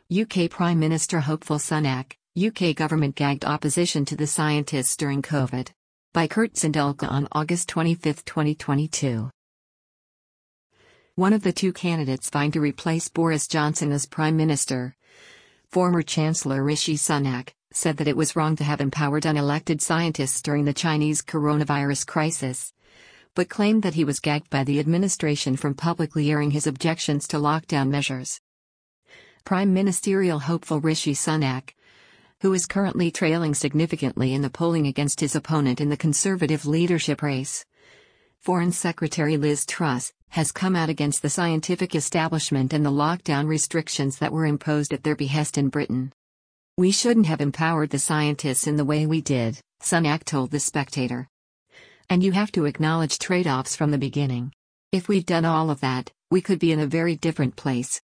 UK Prime Minister hopeful Sunak, UK government gagged opposition to the scientists during COVID. By Kurt Zindelka on August 25, 2022. One of the two candidates vying to replace Boris Johnson as Prime Minister, former Chancellor Rishi Sunak, said that it was wrong to have empowered unelected scientists during the Chinese coronavirus crisis, but claimed that he was gagged by the administration from publicly airing his objections to lockdown measures. Prime Ministerial hopeful Rishi Sunak, who is currently trailing significantly in the polling against his opponent in the Conservative leadership race, Foreign Secretary Liz Truss, has come out against the scientific establishment and the lockdown restrictions that were imposed at their behest in Britain. "We shouldn't have empowered the scientists in the way we did," Sunak told The Spectator. "And you have to acknowledge trade-offs from the beginning. If we'd done all of that, we could be in a very different place."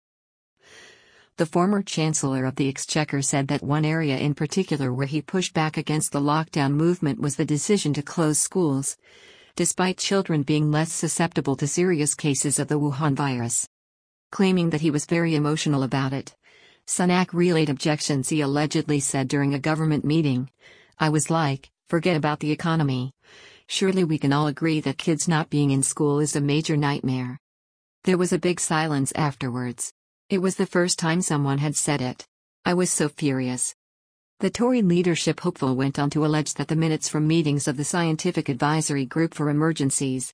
The former Chancellor of the Exchequer said that one area in particular where he pushed back against the lockdown movement was the decision to close schools, despite children being less susceptible to serious cases of the Wuhan virus. Claiming that he was very emotional about it, Sunak relayed objections he allegedly said during a government meeting. "I was like, forget about the economy. Surely we can all agree that kids not being in school is a major nightmare." There was a big silence afterwards. It was the first time someone had said it. "I was so furious." The Tory leadership hopeful went on to allege that the minutes from meetings of the Scientific Advisory Group for Emergencies,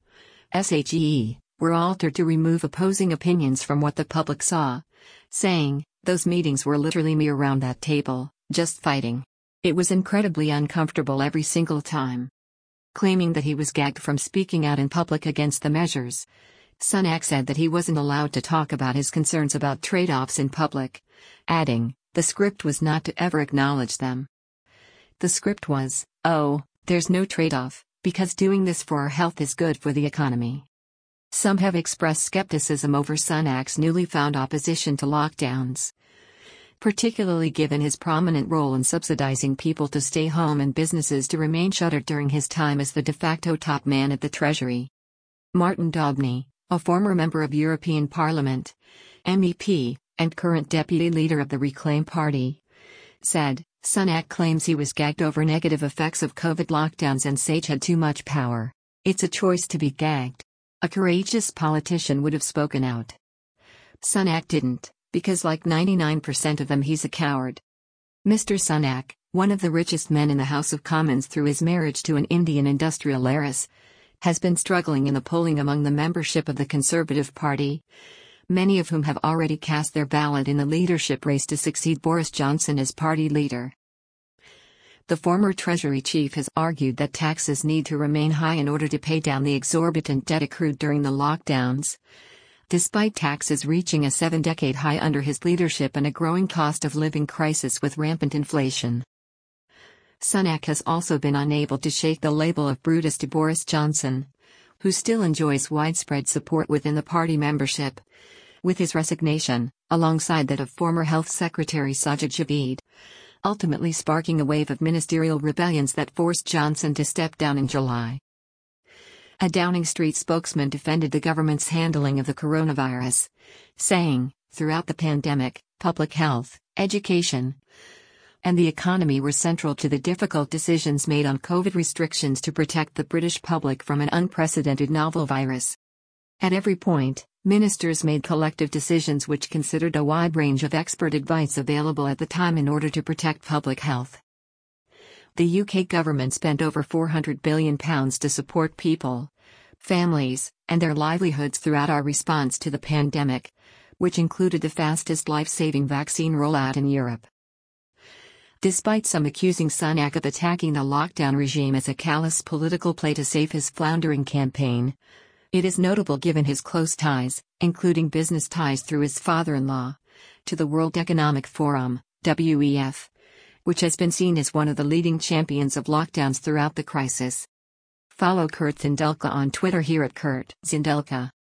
SHEE, were altered to remove opposing opinions from what the public saw, saying, "Those meetings were literally me around that table, just fighting. It was incredibly uncomfortable every single time." Claiming that he was gagged from speaking out in public against the measures, Sunak said that he wasn't allowed to talk about his concerns about trade-offs in public, adding, "The script was not to ever acknowledge them. The script was, oh, there's no trade-off, because doing this for our health is good for the economy." Some have expressed skepticism over Sunak's newly found opposition to lockdowns, particularly given his prominent role in subsidizing people to stay home and businesses to remain shuttered during his time as the de facto top man at the Treasury. Martin Daubney, a former member of European Parliament, MEP, and current deputy leader of the Reclaim Party, said, "Sunak claims he was gagged over negative effects of COVID lockdowns and Sage had too much power. It's a choice to be gagged. A courageous politician would have spoken out. Sunak didn't, because like 99% of them he's a coward." Mr. Sunak, one of the richest men in the House of Commons through his marriage to an Indian industrial heiress, has been struggling in the polling among the membership of the Conservative Party, many of whom have already cast their ballot in the leadership race to succeed Boris Johnson as party leader. The former Treasury chief has argued that taxes need to remain high in order to pay down the exorbitant debt accrued during the lockdowns, despite taxes reaching a 7-decade high under his leadership and a growing cost of living crisis with rampant inflation. Sunak has also been unable to shake the label of Brutus to Boris Johnson, who still enjoys widespread support within the party membership, with his resignation, alongside that of former Health Secretary Sajid Javid, ultimately sparking a wave of ministerial rebellions that forced Johnson to step down in July. A Downing Street spokesman defended the government's handling of the coronavirus, saying, "Throughout the pandemic, public health, education, and the economy were central to the difficult decisions made on COVID restrictions to protect the British public from an unprecedented novel virus. At every point, ministers made collective decisions which considered a wide range of expert advice available at the time in order to protect public health." The UK government spent over £400 billion to support people, families, and their livelihoods throughout our response to the pandemic, which included the fastest life-saving vaccine rollout in Europe. Despite some accusing Sunak of attacking the lockdown regime as a callous political play to save his floundering campaign, it is notable given his close ties, including business ties through his father-in-law, to the World Economic Forum, WEF, which has been seen as one of the leading champions of lockdowns throughout the crisis. Follow Kurt Zindelka on Twitter here at Kurt Zindelka.